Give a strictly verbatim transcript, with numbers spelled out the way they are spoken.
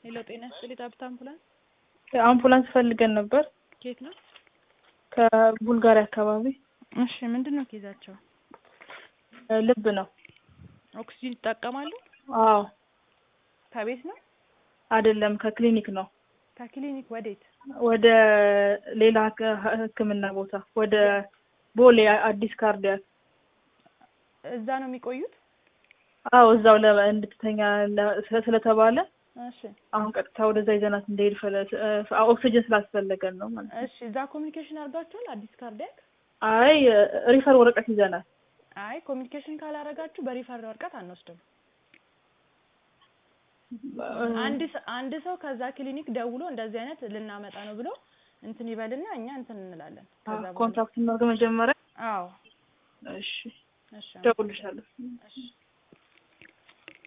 ሄሎ ጤና ይስጥልኝ ዳብት አምቡላንስ አምቡላንስ ፈልገን ነበር። ከየት ነው? ከቡልጋሪያ አካባቢ። እሺ ምንድነው ኬዛቸው? ልብ ነው። ኦክሲጅን ይጠቀማሉ? አዎ። ከቤት ነው? አይደለም ከክሊኒክ ነው። ከክሊኒክ ወዴት? ወደ ሌላ ህክምና ቦታ ወደ ቦሌ አዲስ ካርዲያክ። እዛ ነው የሚቆዩት? አዎ እዛው ለእንድትተኛ ስለተባለ እሺ አሁን ቀጥታ ወደዛ ይዘናት እንደሄድ ፈለሰ ኦክሲጅን ስላስፈለገን ነው ማለት ነው። እሺ እዛ ኮሙኒኬሽን አድርጋችኋል? አዲስ ካርዲያክ? አይ ሪፈር ወረቀት ይዘናል። አይ ኮሙኒኬሽን ካላረጋችሁ በሪፈር ወረቀት አንወስድም። አንድ አንድ ሰው ከዛ ክሊኒክ ደውሎ እንደዚህ አይነት ልናመጣ ነው ብሎ እንትን ይበልና እኛ እንትን እንላለን። ከዛ ኮንታክት እናድርግ መጀመሪያ። አዎ እሺ እሺ ደውልልሻለሁ። እሺ